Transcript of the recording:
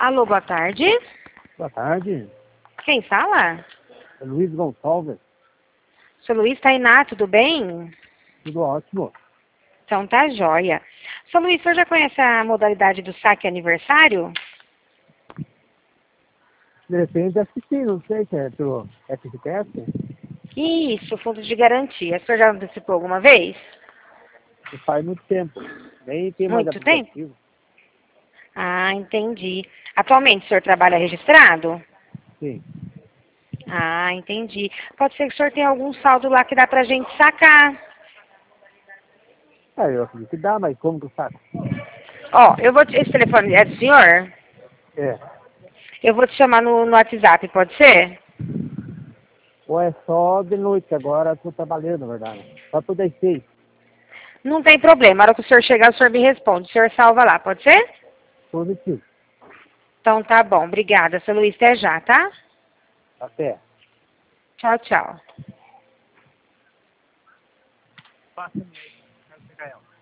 Alô, boa tarde. Boa tarde, Quem fala? é Luiz Gonçalves, Seu Luiz Tainá, tudo bem? tudo ótimo. Então tá jóia. Seu Luiz, o senhor já conhece a modalidade do saque aniversário? De repente assisti, não sei se é pelo FGTS, Isso, fundo de garantia. O senhor já antecipou alguma vez? não faz muito tempo, nem tem mais Muito tempo? aplicativo. Ah, entendi. Atualmente o senhor trabalha registrado? Sim. Ah, entendi. Pode ser que o senhor tenha algum saldo lá que dá pra gente sacar. Eu acredito que dá, mas como que eu saco? Ó, esse telefone é do senhor? É, Eu vou te chamar no WhatsApp, pode ser? ou é só de noite, agora eu tô trabalhando, na verdade. Só por 10 6, Não tem problema. Na hora que o senhor chegar, o senhor me responde. O senhor salva lá, pode ser? positivo. Então tá bom. Obrigada, seu Luiz. Até já, tá? Até. Tchau, tchau. Passa aí, quero pegar ela.